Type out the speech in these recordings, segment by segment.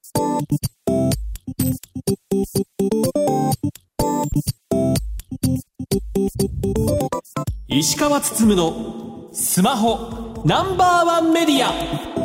石川つつむのスマホナンバーワンメディア。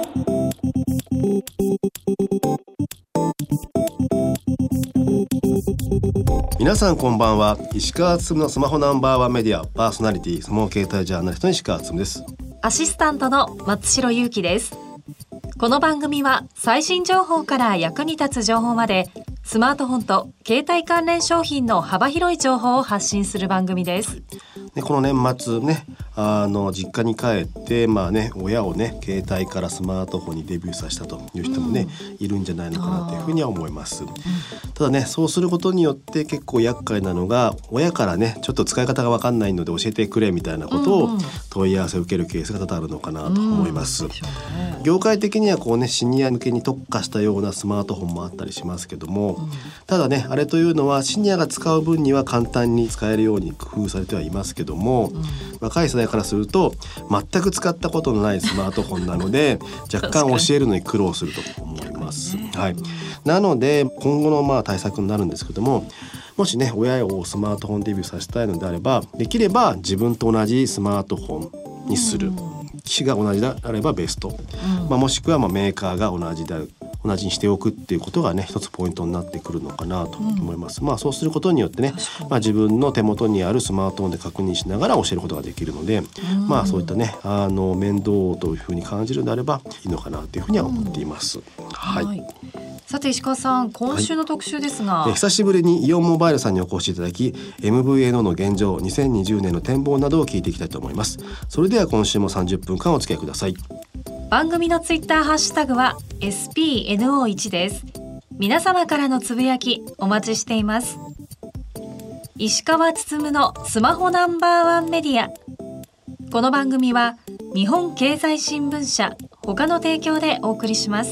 皆さんこんばんは。石川つつむのスマホナンバーワンメディアパーソナリティスマホ携帯ジャーナリストの石川つつむです。 アシスタントの松代ゆうきです。この番組は最新情報から役に立つ情報までスマートフォンと携帯関連商品の幅広い情報を発信する番組です。 でこの年末ね、実家に帰って親をね携帯からスマートフォンにデビューさせたという人もね、いるんじゃないのかなというふうには思います。ただね、そうすることによって結構厄介なのが、親からねちょっと使い方が分かんないので教えてくれみたいなことを問い合わせを受けるケースが多々あるのかなと思います。業界的にはこうねシニア向けに特化したようなスマートフォンもあったりしますけども、ただねあれというのはシニアが使う分には簡単に使えるように工夫されてはいますけども、若い世代からすると全く使ったことのないスマートフォンなので若干教えるのに苦労すると思います。はい、なので今後の対策になるんですけども、もしね親をスマートフォンデビューさせたいのであれば、できれば自分と同じスマートフォンにする、機種が同じであればベスト、もしくはメーカーが同じにしておくっていうことがね一つポイントになってくるのかなと思います。そうすることによってね、自分の手元にあるスマートフォンで確認しながら教えることができるので、そういったね面倒というふうに感じるのであればいいのかなというふうには思っています。 さて石川さん、今週の特集ですが、 久しぶりにイオンモバイルさんにお越しいただき MVNO の現状、2020年の展望などを聞いていきたいと思います。それでは今週も30分間お付き合いください。 番組のツイッターハッシュタグは SPNO1 です。皆様からのつぶやきお待ちしています。石川つつむのスマホナンバーワンメディア。この番組は日本経済新聞社他の提供でお送りします。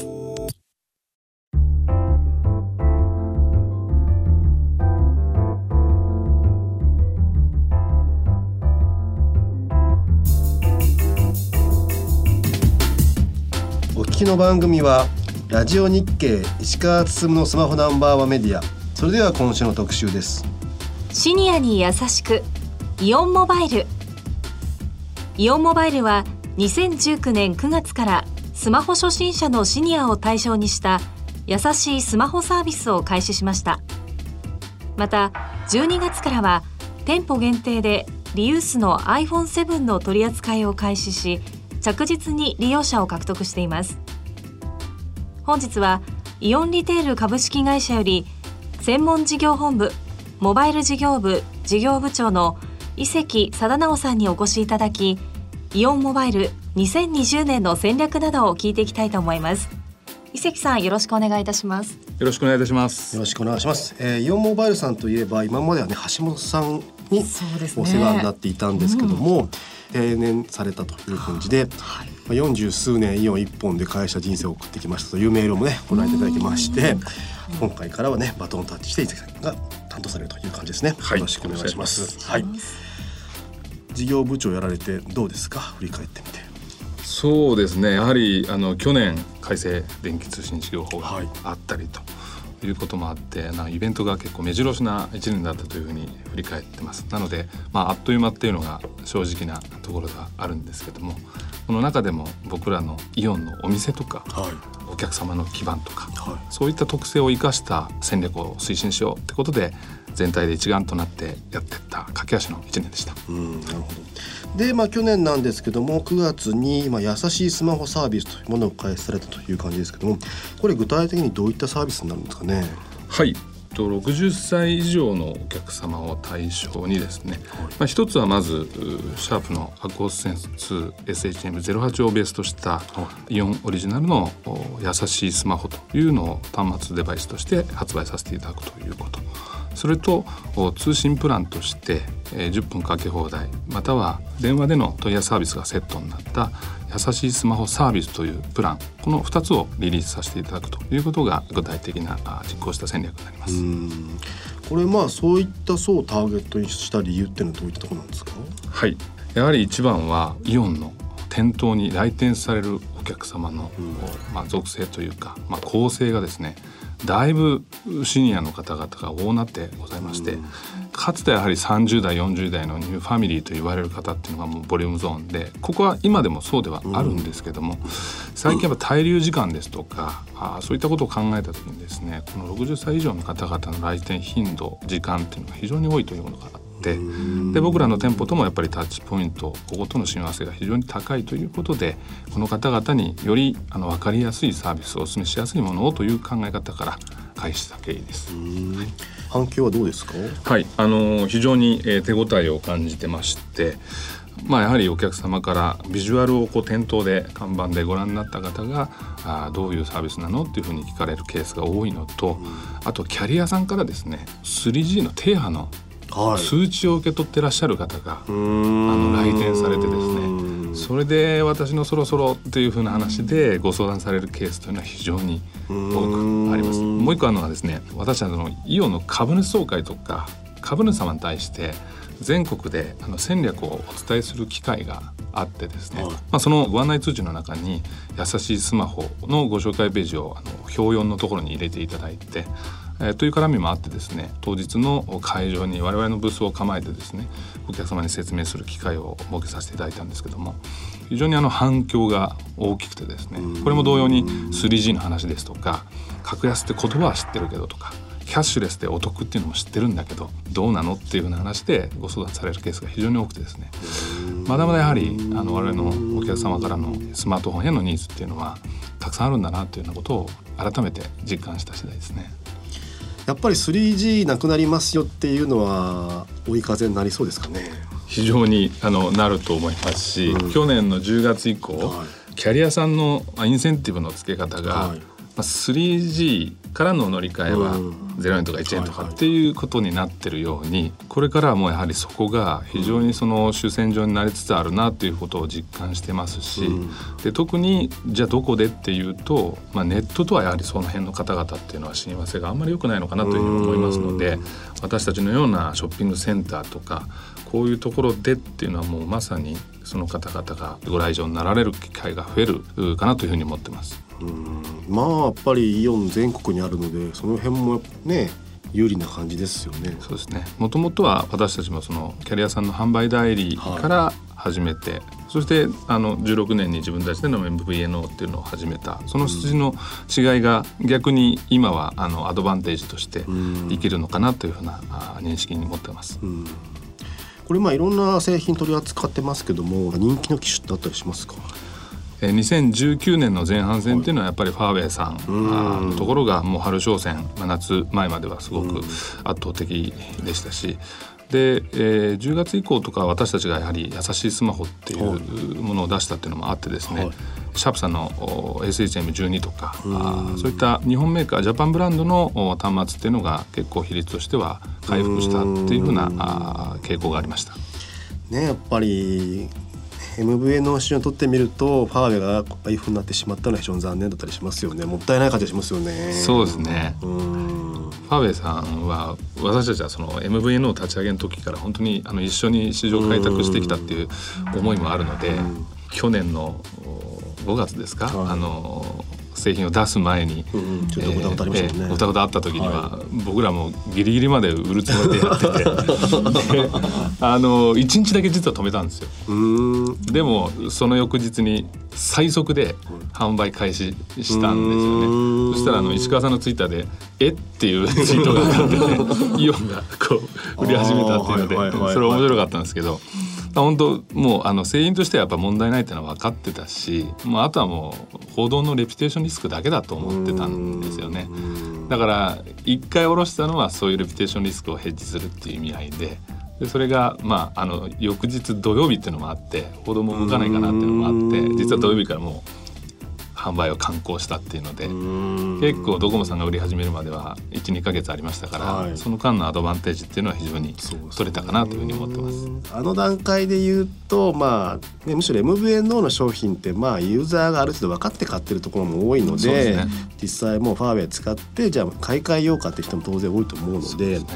お聞きの番組はラジオ日経石川つつむのスマホナンバーワンメディア。それでは今週の特集です。 シニアに優しくイオンモバイル。イオンモバイルは2019年9月からスマホ初心者のシニアを対象にした優しいスマホサービスを開始しました。また12月からは店舗限定でリユースの iPhone7 の取り扱いを開始し、着実に利用者を獲得しています。本日はイオンリテール株式会社より専門事業本部モバイル事業部事業部長の伊関貞直さんにお越しいただき、イオンモバイル2020年の戦略などを聞いていきたいと思います。伊関さん、よろしくお願いいたします。 よろしくお願いいたします。 よろしくお願いします。イオンモバイルさんといえば今まではね橋本さんにお世話になっていたんですけども、定年されたという感じで、40数年イオン一本で会社人生を送ってきましたというメールもねご覧いただきまして、今回からはねバトンタッチして伊関さんが担当されるという感じですね。よろしくお願いします。事業部長やられてどうですか、振り返ってみて。 そうですね、やはり去年改正電気通信事業法があったりということもあって、イベントが結構目白押しな1年だったというふうに振り返ってます。なので、あっという間っていうのが正直なところではあるんですけども、この中でも僕らのイオンのお店とか、お客様の基盤とか、そういった特性を生かした戦略を推進しようってことで全体で一丸となってやっていった駆け足の1年でした。 なるほど。で、去年なんですけども9月に優しいスマホサービスというものを開始されたという感じですけども、これ具体的にどういったサービスになるんですかね。 60歳以上のお客様を対象にですね、一つはまずシャープのアクオスセンス 2SHM08 をベースとしたイオンオリジナルの優しいスマホというのを端末デバイスとして発売させていただくということ、それと通信プランとして10分かけ放題または電話での問い合わせサービスがセットになった優しいスマホサービスというプラン、この2つをリリースさせていただくということが具体的な実行した戦略になります。 これそういった層をターゲットにした理由っていうのはどういったところなんですか。 やはり一番はイオンの店頭に来店されるおお客様の、属性というか、構成がですねだいぶシニアの方々が多なってございまして、かつてやはり30代40代のニューファミリーと言われる方っていうのがもうボリュームゾーンで、ここは今でもそうではあるんですけども、最近やっぱ滞留時間ですとかそういったことを考えた時にですね、この60歳以上の方々の来店頻度時間っていうのが非常に多いというものがあって、で僕らの店舗ともやっぱりタッチポイント、こことの親和性が非常に高いということで、この方々により分かりやすいサービスをお勧めしやすいものをという考え方から開始した経緯です。 反響はどうですか？ はい、非常に手応えを感じてまして、やはりお客様からビジュアルを店頭で看板でご覧になった方がどういうサービスなのっていうふうに聞かれるケースが多いのと、あとキャリアさんからですね 3G の低波の数値を受け取ってらっしゃる方が、来店されてですね、それで私のそろそろっていう風な話でご相談されるケースというのは非常に多くあります。もう一個あるのはですね、私たちのイオンの株主総会とか株主様に対して全国で戦略をお伝えする機会があってですね、そのご案内通知の中に優しいスマホのご紹介ページを表4のところに入れていただいて、という絡みもあってですね、当日の会場に我々のブースを構えてですね、お客様に説明する機会を設けさせていただいたんですけども、非常に反響が大きくてですね、これも同様に 3G の話ですとか、格安って言葉は知ってるけどとか、キャッシュレスでお得っていうのも知ってるんだけどどうなのっていうふうな話でご相談されるケースが非常に多くてですね、まだまだやはり我々のお客様からのスマートフォンへのニーズっていうのはたくさんあるんだなというようなことを改めて実感した次第ですね。 やっぱり 3G なくなりますよっていうのは追い風になりそうですかね？ 非常になると思いますし、去年の10月以降、キャリアさんのインセンティブの付け方が、3G からの乗り換えは0円とか1円とかっていうことになってるように、これからはもうやはりそこが非常にその主戦場になりつつあるなということを実感してますし、で特にじゃあどこでっていうと、ネットとはやはりその辺の方々っていうのは親和性があんまり良くないのかなというふうに思いますので、私たちのようなショッピングセンターとかこういうところでっていうのはもうまさにその方々がご来場になられる機会が増えるかなというふうに思ってます。 やっぱりイオン全国にあるのでその辺もね有利な感じですよね。 そうですね。もともとは私たちもそのキャリアさんの販売代理から始めて、そして16年に自分たちでの MVNO っていうのを始めた、その筋の違いが逆に今はアドバンテージとして生きるのかなというふうな認識に持ってます。 これいろんな製品取り扱ってますけども、人気の機種ってあったりしますか ？2019年の前半戦っていうのはやっぱりファーウェイさんのところがもう春商戦、夏前まではすごく圧倒的でしたし、で、10月以降とか私たちがやはり優しいスマホっていうものを出したっていうのもあってですね、シャープさんの SHM12 とかそういった日本メーカージャパンブランドの端末っていうのが結構比率としては回復したっていうふうな傾向がありましたね。やっぱりMVN の市場にとってみるとファーウェイがああいう風になってしまったのは非常に残念だったりしますよね。もったいない感じがしますよね。 そうですね。ファーウェイさんは私たちはその MVN を立ち上げの時から本当に一緒に市場開拓してきたっていう思いもあるので、去年の5月ですか、製品を出す前にちょっとごたごたありましたよね。 ごたごたあった時には、僕らもギリギリまで売るつもりでやってて1日だけ実は止めたんですよ。でもその翌日に最速で販売開始したんですよね。そしたら石川さんのツイッターでっていうツイートがあってねイオンがこう売り始めたっていうので、それ面白かったんですけど、本当もう製品としてはやっぱ問題ないっていうのは分かってたし、あとはもう報道のレピュテーションリスクだけだと思ってたんですよね。だから一回下ろしたのはそういうレピュテーションリスクをヘッジするっていう意味合いで、それが翌日土曜日っていうのもあって報道も動かないかなっていうのもあって、実は土曜日からもう販売を敢行したっていうので、結構ドコモさんが売り始めるまでは 1,2 ヶ月ありましたから、その間のアドバンテージっていうのは非常に取れたかなというふうに思ってます。 あの段階で言うと、むしろ MVNO の商品ってユーザーがある程度分かって買ってるところも多いので、実際もうファーウェイ使ってじゃあ買い替えようかって人も当然多いと思うので、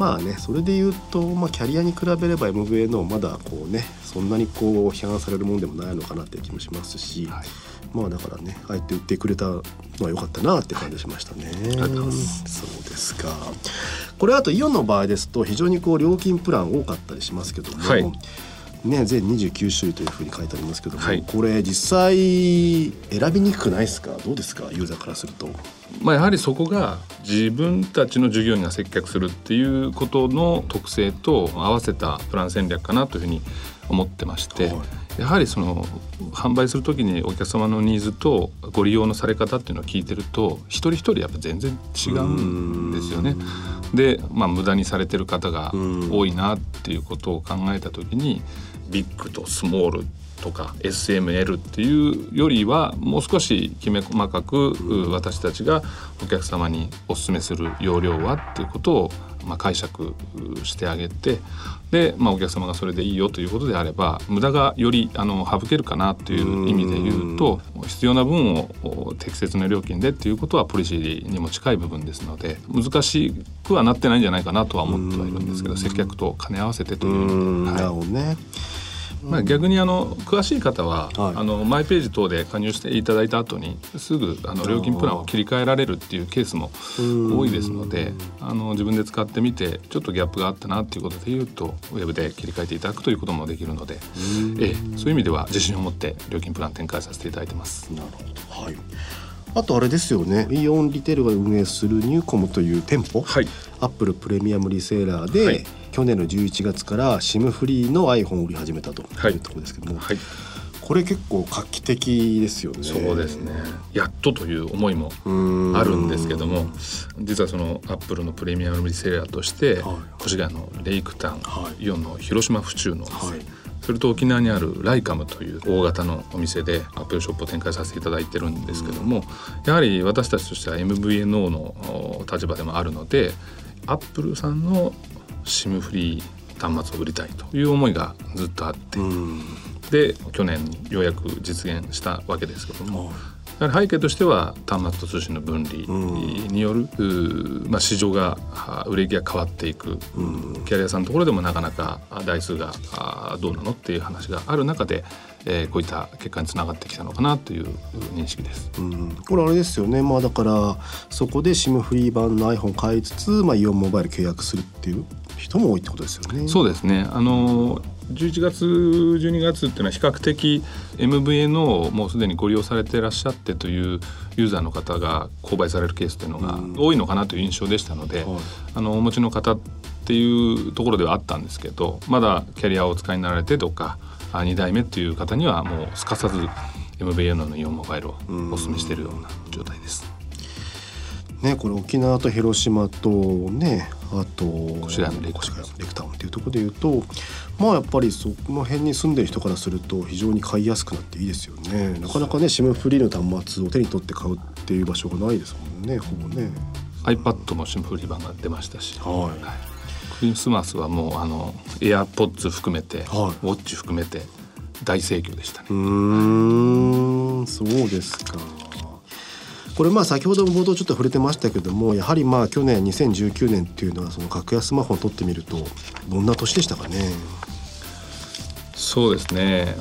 まあねそれで言うと、キャリアに比べれば MVA のまだこうねそんなにこう批判されるもんでもないのかなって気もしますし、だからねあえて言ってくれたのは良かったなって感じしましたね。ありがとうございます。そうですか。これあとイオンの場合ですと非常にこう料金プラン多かったりしますけども、ね、全29種類というふうに書いてありますけども、これ実際選びにくくないですか？どうですかユーザーからすると。 やはりそこが自分たちの従業員が接客するっていうことの特性と合わせたプラン戦略かなというふうに思ってまして、やはりその販売するときにお客様のニーズとご利用のされ方っていうのを聞いてると一人一人やっぱ全然違うんですよね。で、無駄にされてる方が多いなっていうことを考えたときにビッグとスモールとか SML っていうよりはもう少しきめ細かく私たちがお客様にお勧めする容量はっていうことを解釈してあげて、で、お客様がそれでいいよということであれば無駄がより省けるかなという意味で言うと、必要な分を適切な料金でっていうことはポリシーにも近い部分ですので難しくはなってないんじゃないかなとは思ってはいるんですけど、接客と兼ね合わせてという意味で。なるほどね。逆に詳しい方は、マイページ等で加入していただいた後にすぐ料金プランを切り替えられるっていうケースも多いですので、自分で使ってみてちょっとギャップがあったなっていうことでいうとウェブで切り替えていただくということもできるので、そういう意味では自信を持って料金プラン展開させていただいてます。なるほど。 あとあれですよね、イオンリテールが運営するニューコムという店舗、アップルプレミアムリセーラーで、去年の11月から SIM フリーの iPhone を売り始めたというところですけども、これ結構画期的ですよね。 そうですね。やっとという思いもあるんですけども、実はそのアップルのプレミアムリセーラーとして、越谷のレイクタウン、イオンの広島府中のそれと沖縄にあるライカムという大型のお店でアップルショップを展開させていただいてるんですけども、やはり私たちとしては MVNO の立場でもあるのでアップルさんの SIM フリー端末を売りたいという思いがずっとあって、で去年ようやく実現したわけですけども、やはり背景としては端末と通信の分離による、市場が売れ行きが変わっていく、キャリアさんのところでもなかなか台数がどうなのっていう話がある中で、こういった結果につながってきたのかなという認識です。 これあれですよね、だからそこで SIM フリー版の iPhone 買いつつ、イオンモバイル契約するっていう人も多いってことですよね。 そうですね。11月12月っていうのは比較的 MVNO をもうすでにご利用されていらっしゃってというユーザーの方が購買されるケースというのが多いのかなという印象でしたので、お持ちの方っていうところではあったんですけど、まだキャリアをお使いになられてとか2代目っていう方にはもうすかさず MVNO のイオンモバイルをお勧めしているような状態です。 これ沖縄と広島とね、あと越谷のレイクタウンっていうところでいうと、やっぱりその辺に住んでる人からすると非常に買いやすくなっていいですよね。なかなかね SIM フリーの端末を手に取って買うっていう場所がないですもんね、ほぼね。 iPad も SIM フリー版が出ましたし、クリスマスはもうAirPods 含めて、ウォッチ含めて大盛況でしたね。 そうですか。これ先ほど冒頭ちょっと触れてましたけども、やはり去年2019年っていうのはその格安スマホを取ってみるとどんな年でしたかね。 そうですね、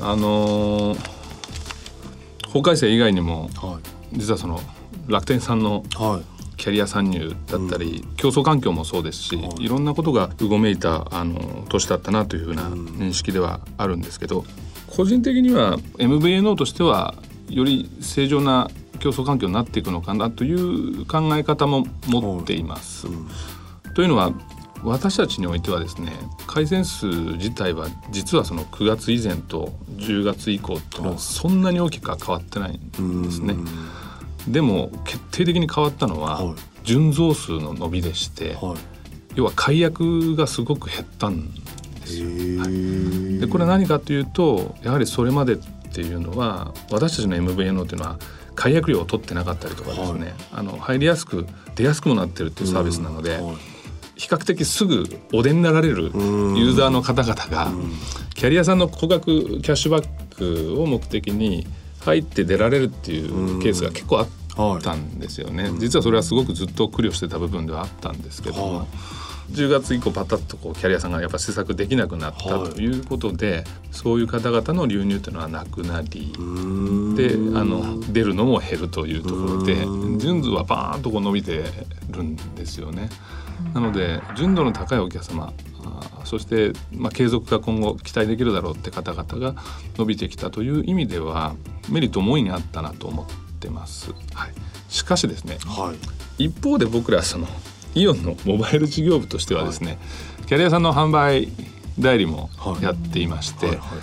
法改正以外にも、実はその楽天さんのキャリア参入だったり、競争環境もそうですし、いろんなことがうごめいた年だったなというふうな認識ではあるんですけど、個人的には MVNO としてはより正常な競争環境になっていくのかなという考え方も持っています。というのは私たちにおいてはですね、回線数自体は実はその9月以前と10月以降っていうのはそんなに大きくは変わってないんですね。でも決定的に変わったのは純増数の伸びでして、要は解約がすごく減ったんですよ。でこれは何かというと、やはりそれまでっていうのは私たちの MVNO っていうのは解約料を取ってなかったりとかですね、入りやすく出やすくもなってるっていうサービスなので、比較的すぐお出になられるユーザーの方々がキャリアさんの高額キャッシュバックを目的に入って出られるっていうケースが結構あったんですよね。実はそれはすごくずっと苦慮してた部分ではあったんですけども、 10月以降パタッとこうキャリアさんがやっぱ施策できなくなったということで、そういう方々の流入というのはなくなりで出るのも減るというところで純度はバーンとこう伸びてるんですよね。なので純度の高いお客様そして、継続が今後期待できるだろうって方々が伸びてきたという意味ではメリットも大いにあったなと思ってます、はい、しかしですね、一方で僕らそのイオンのモバイル事業部としてはですね、キャリアさんの販売代理もやっていまして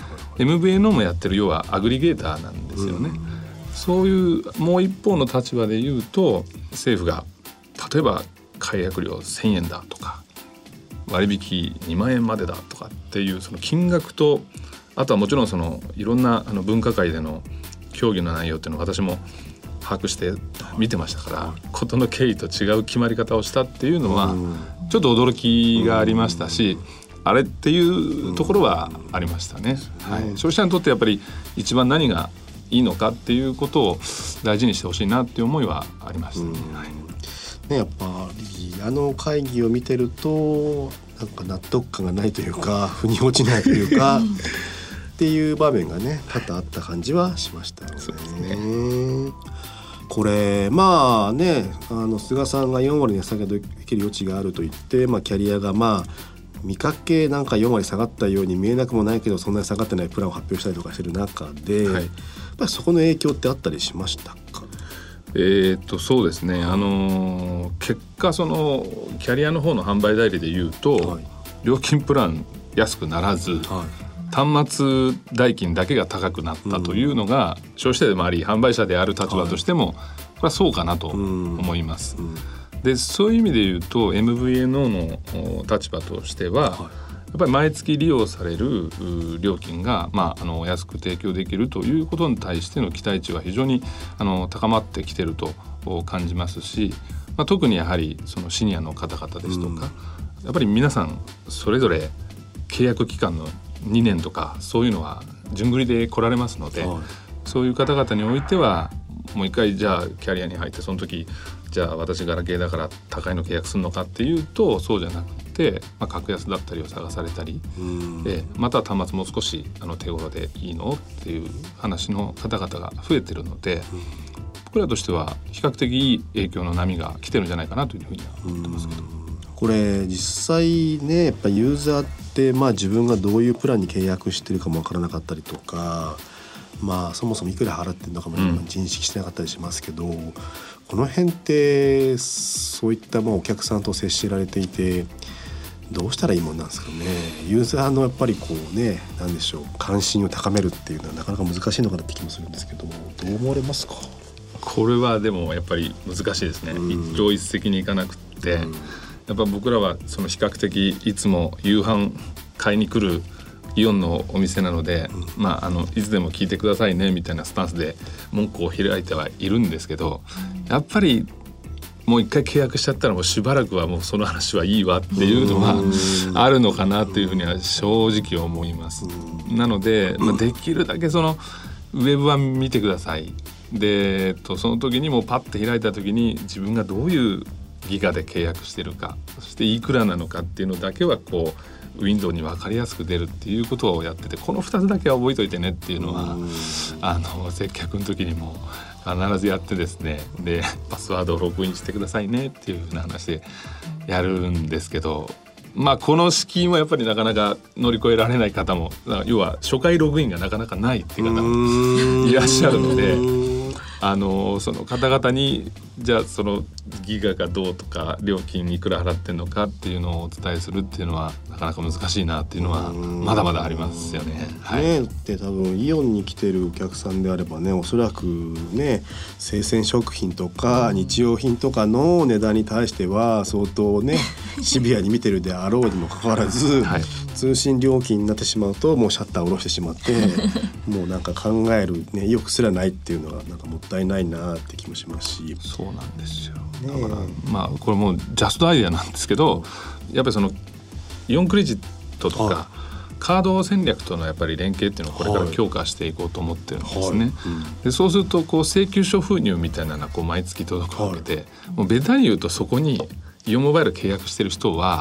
、MVNO もやってる要はアグリゲーターなんですよね。そういうもう一方の立場で言うと政府が例えば解約料1000円だとか割引2万円までだとかっていうその金額と、あとはもちろんそのいろんな分科会での協議の内容っていうのを私も把握して見てましたから、事の経緯と違う決まり方をしたっていうのはちょっと驚きがありましたし、あれっていうところはありましたね、はい、消費者にとってやっぱり一番何がいいのかっていうことを大事にしてほしいなっていう思いはありましたね、 やっぱり会議を見てるとなんか納得感がないというか腑に落ちないというかっていう場面がね多々あった感じはしましたよね。 そうですね。 これ菅さんが4割値下げできる余地があると言って、キャリアが見かけなんか4割下がったように見えなくもないけどそんなに下がってないプランを発表したりとかしてる中で、やっぱりそこの影響ってあったりしましたか？ そうですね、結果そのキャリアの方の販売代理でいうと、料金プラン安くならず、端末代金だけが高くなったというのが、消費者でもあり販売者である立場としても、これはそうかなと思います、でそういう意味で言うと MVNO の立場としては、やっぱり毎月利用される料金が、安く提供できるということに対しての期待値は非常に高まってきていると感じますし、特にやはりそのシニアの方々ですとか、やっぱり皆さんそれぞれ契約期間の2年とかそういうのは順繰りで来られますので、そういう方々においてはもう一回じゃあキャリアに入ってその時じゃあ私ガラケーだから高いの契約するのかっていうとそうじゃなくて、格安だったりを探されたり、または端末も少し手頃でいいのっていう話の方々が増えてるので、僕らとしては比較的いい影響の波が来てるんじゃないかなというふうには思ってますけど、 これ実際ねやっぱユーザーって自分がどういうプランに契約してるかもわからなかったりとか、そもそもいくら払ってるのかも認識してなかったりしますけど、この辺ってそういったお客さんと接してられていてどうしたらいいもんなんですかね。ユーザーのやっぱりなんでしょう、関心を高めるっていうのはなかなか難しいのかなって気もするんですけども、どう思われますか？ これはでもやっぱり難しいですね、一朝一夕にいかなくって、やっぱ僕らはその比較的いつも夕飯買いに来るイオンのお店なので、いつでも聞いてくださいねみたいなスタンスで門戸を開いてはいるんですけど、やっぱりもう一回契約しちゃったらもうしばらくはもうその話はいいわっていうのはあるのかなというふうには正直思います。なので、できるだけそのウェブは見てください。でその時にもパッて開いた時に自分がどういうギガで契約してるか、そしていくらなのかっていうのだけはこうウィンドウに分かりやすく出るっていうことをやってて、この2つだけは覚えといてねっていうのは接客の時にも必ずやってですね、でパスワードをログインしてくださいねっていうふうな話でやるんですけど、この敷居もやっぱりなかなか乗り越えられない方も、要は初回ログインがなかなかないっていう方もいらっしゃるので、その方々にじゃあそのギガがどうとか料金いくら払ってんのかっていうのをお伝えするっていうのはなかなか難しいなっていうのはまだまだありますよね。 で多分イオンに来てるお客さんであればね、おそらくね生鮮食品とか日用品とかの値段に対しては相当ねシビアに見てるであろうにもかかわらず、通信料金になってしまうともうシャッターを下ろしてしまってもうなんか考える意欲すらないっていうのはなんかもったいないなって気もしますし。 そうなんですよ。だからこれもジャストアイデアなんですけど、やっぱりそのイオンクレジットとかカード戦略とのやっぱり連携っていうのをこれから強化していこうと思ってるんですね。でそうするとこう請求書封入みたいなのがこう毎月届くわけで、もうベタに言うとそこにイオンモバイル契約してる人は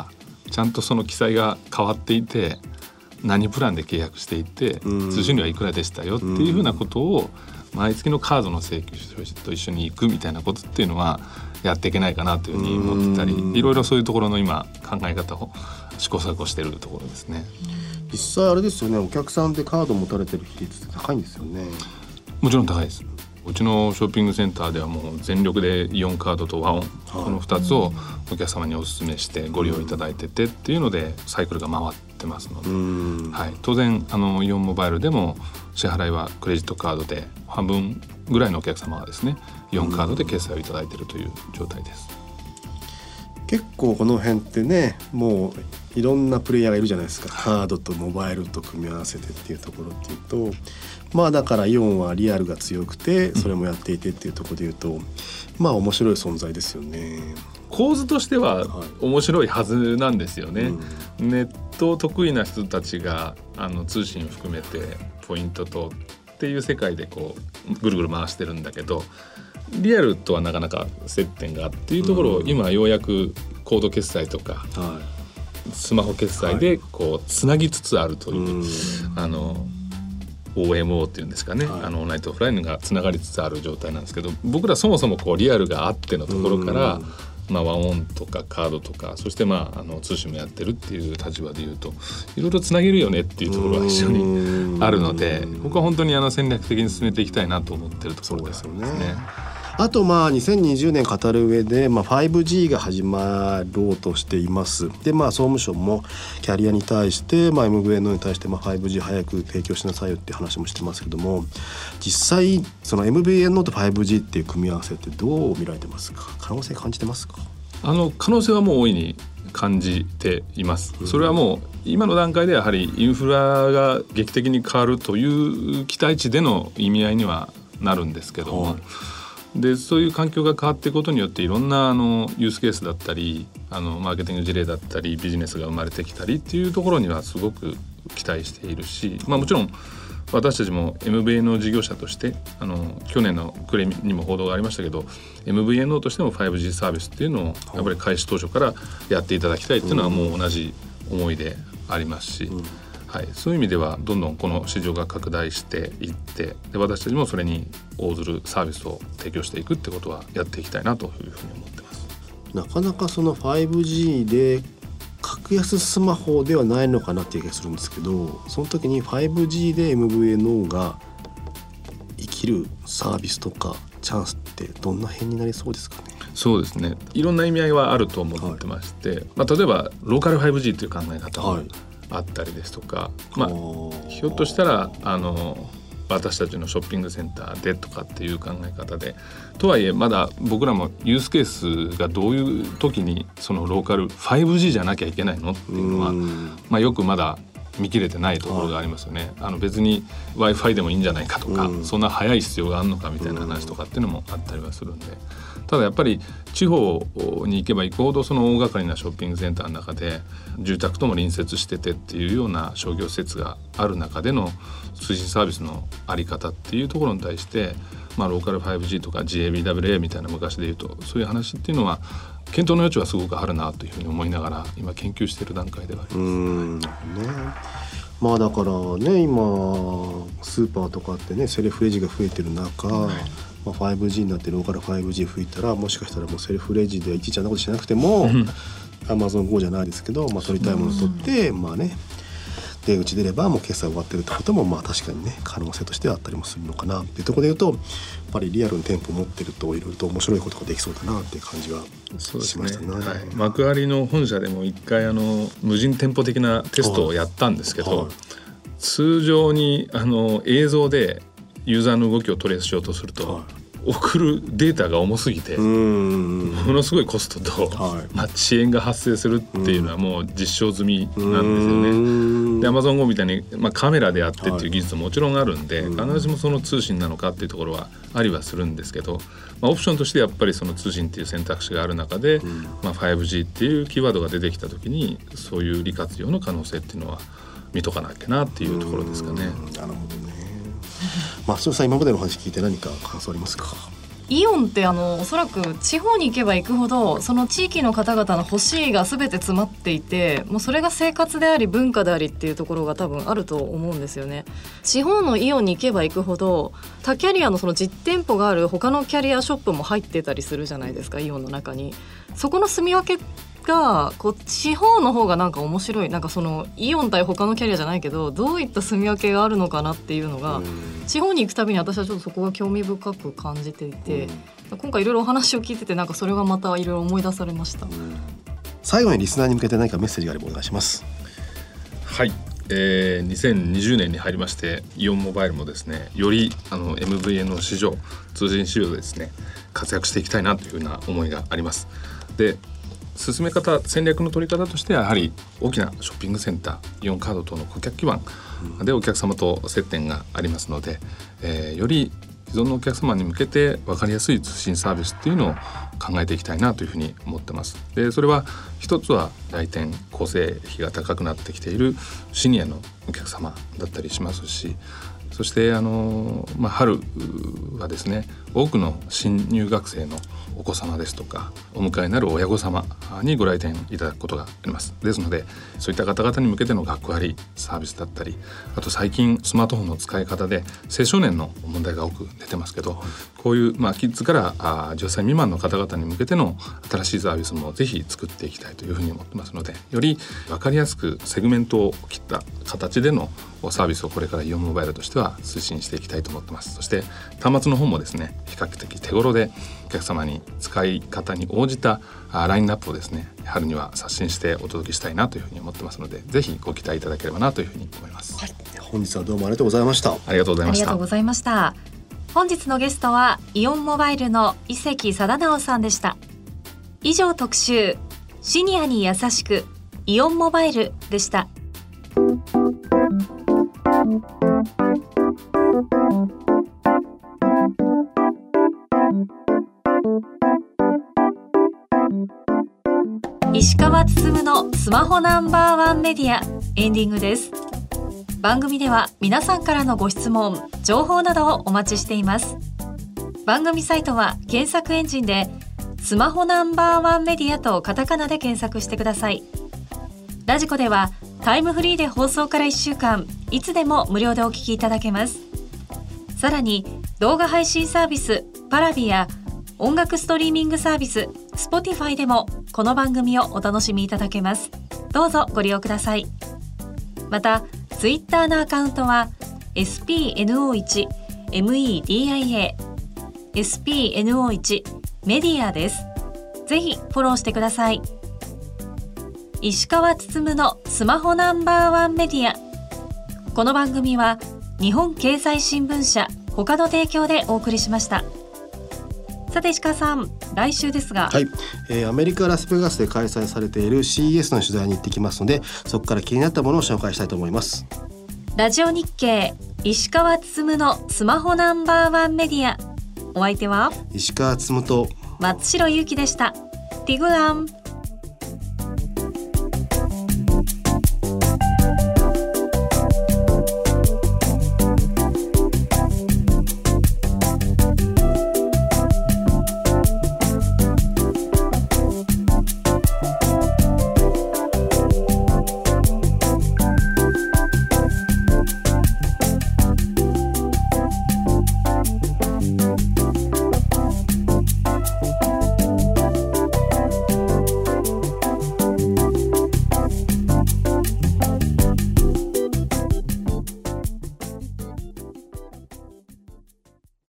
ちゃんとその記載が変わっていて、何プランで契約していて、通信料はいくらでしたよっていうふうなことを毎月のカードの請求書と一緒に行くみたいなことっていうのはやっていけないかなというふうに思ってたり、いろいろそういうところの今考え方を試行錯誤しているところですね。 実際あれですよね、お客さんでカード持たれてる比率って高いんですよね。 もちろん高いです。うちのショッピングセンターではもう全力でイオンカードとワオン、この2つをお客様にお勧めしてご利用いただいててっていうのでサイクルが回ってますので、はい、当然イオンモバイルでも支払いはクレジットカードで、半分ぐらいのお客様はですねイオンカードで決済をいただいているという状態です。 結構この辺ってね、もういろんなプレイヤーがいるじゃないですか。カードとモバイルと組み合わせてっていうところっていうと、まあだからイオンはリアルが強くてそれもやっていてっていうところでいうと、まあ面白い存在ですよね。 構図としては面白いはずなんですよね、ネット得意な人たちが通信含めてポイントとっていう世界でこうぐるぐる回してるんだけど、リアルとはなかなか接点があっていうところを今ようやくコード決済とか、スマホ決済でこうつなぎつつあるという、OMO っていうんですかね、オンラインとオフラインがつながりつつある状態なんですけど、僕らそもそもこうリアルがあってのところから、ワンオンとかカードとか、そして通信もやってるっていう立場でいうといろいろつなげるよねっていうところが一緒にあるので、僕は本当に戦略的に進めていきたいなと思ってるところですよね。 あと2020年語る上で、5G が始まろうとしています。で総務省もキャリアに対して、MVNO に対して、5G 早く提供しなさいよっていう話もしてますけども、実際その MVNO と 5G っていう組み合わせってどう見られてますか？可能性感じてますか？ 可能性はもう大いに感じています。それはもう今の段階でやはりインフラが劇的に変わるという期待値での意味合いにはなるんですけども、でそういう環境が変わっていくことによっていろんなユースケースだったりマーケティング事例だったりビジネスが生まれてきたりっていうところにはすごく期待しているし、もちろん私たちも MVNO 事業者として去年の暮れにも報道がありましたけど MVNO としても 5G サービスっていうのをやっぱり開始当初からやっていただきたいっていうのはもう同じ思いでありますし、そういう意味ではどんどんこの市場が拡大していって、で私たちもそれに応ずるサービスを提供していくってことはやっていきたいなというふうに思ってます。 なかなかその 5G で格安スマホではないのかなっていう気がするんですけど、その時に 5G で MVNO が生きるサービスとかチャンスってどんな辺になりそうですかね？ そうですね、いろんな意味合いはあると思ってまして、例えばローカル 5G という考え方もあったりですとか、ひょっとしたら私たちのショッピングセンターでとかっていう考え方で、とはいえまだ僕らもユースケースがどういう時にそのローカル 5G じゃなきゃいけないのっていうのは、よくまだ見切れてないところがありますよね。別に Wi-Fi でもいいんじゃないかとか、そんな早い必要があるのかみたいな話とかっていうのもあったりはするんで、ただやっぱり地方に行けば行くほどその大掛かりなショッピングセンターの中で住宅とも隣接しててっていうような商業施設がある中での通信サービスのあり方っていうところに対して、ローカル 5G とか GABWA みたいな昔で言うとそういう話っていうのは検討の余地はすごくあるなというふうに思いながら今研究している段階ではあります。 だからね、今スーパーとかってねセルフレジが増えてる中、5G になってローカル 5G 増えたらもしかしたらもうセルフレジでいちいちあんなことしなくてもAmazon Go じゃないですけど、取りたいものを取って出口出ればもう決済終わってるってことも確かにね可能性としてはあったりもするのかなっていうところで言うと、やっぱりリアルに店舗を持ってるといろいろと面白いことができそうだなっていう感じはしましたね。 幕張の本社でも一回無人店舗的なテストをやったんですけど、通常に映像でユーザーの動きをトレースしようとすると、送るデータが重すぎてものすごいコストと、遅延が発生するっていうのはもう実証済みなんですよね。で Amazon Go みたいに、カメラでやってっていう技術ももちろんあるんで、必ずしもその通信なのかっていうところはありはするんですけど、オプションとしてやっぱりその通信っていう選択肢がある中で、5G っていうキーワードが出てきた時にそういう利活用の可能性っていうのは見とかなきゃなっていうところですかね。 なるほどね。松尾さん、今までの話聞いて何か感想ありますか？ イオンっておそらく地方に行けば行くほどその地域の方々の欲しいが全て詰まっていて、もうそれが生活であり文化でありっていうところが多分あると思うんですよね。地方のイオンに行けば行くほど他キャリアのその実店舗がある他のキャリアショップも入ってたりするじゃないですか、イオンの中に。そこの住み分けが地方の方がなんか面白い、なんかそのイオン対他のキャリアじゃないけどどういった住み分けがあるのかなっていうのが地方に行くたびに私はちょっとそこが興味深く感じていて、今回いろいろお話を聞いててなんかそれがまたいろいろ思い出されました。 最後にリスナーに向けて何かメッセージがあればお願いします。 はい、2020年に入りましてイオンモバイルもですねよりMVN の市場通信市場でですね活躍していきたいなというふうな思いがあります。で進め方戦略の取り方としてはやはり大きなショッピングセンターイオンカード等の顧客基盤でお客様と接点がありますので、より既存のお客様に向けて分かりやすい通信サービスっていうのを考えていきたいなというふうに思ってます。でそれは一つは来店構成費が高くなってきているシニアのお客様だったりしますし、そして春はですね多くの新入学生のお子様ですとかお迎えになる親御様にご来店いただくことがあります。ですのでそういった方々に向けての学割サービスだったり、あと最近スマートフォンの使い方で青少年の問題が多く出てますけど、こういうキッズから10歳未満の方々に向けての新しいサービスもぜひ作っていきたいというふうに思ってますので、より分かりやすくセグメントを切った形でのサービスをこれからイオンモバイルとしては推進していきたいと思ってます。そして端末の方もですね比較的手頃でお客様に使い方に応じたラインナップをですね春には刷新してお届けしたいなというふうに思ってますので、ぜひご期待いただければなというふうに思います。 はい、本日はどうもありがとうございました。 ありがとうございました。 ありがとうございました。本日のゲストはイオンモバイルの井関貞直さんでした。以上特集シニアに優しくイオンモバイルでした。石川つつむのスマホナンバーワンメディアエンディングです。番組では皆さんからのご質問情報などをお待ちしています。番組サイトは検索エンジンでスマホナンバーワンメディアとカタカナで検索してください。ラジコではタイムフリーで放送から1週間いつでも無料でお聞きいただけます。さらに動画配信サービスパラビや音楽ストリーミングサービス Spotify でもこの番組をお楽しみいただけます。どうぞご利用ください。また Twitter のアカウントは SPNO1 MEDIA SPNO1 メディアです。ぜひフォローしてください。石川つつむのスマホナンバーワンメディア。この番組は日本経済新聞社他の提供でお送りしました。さて石川さん、来週ですが、 はい、アメリカラスベガスで開催されている CES の取材に行ってきますので、そこから気になったものを紹介したいと思います。 ラジオ日経石川つつむのスマホナンバーワンメディア。お相手は石川つつむと松代ゆうきでした。ティグラン。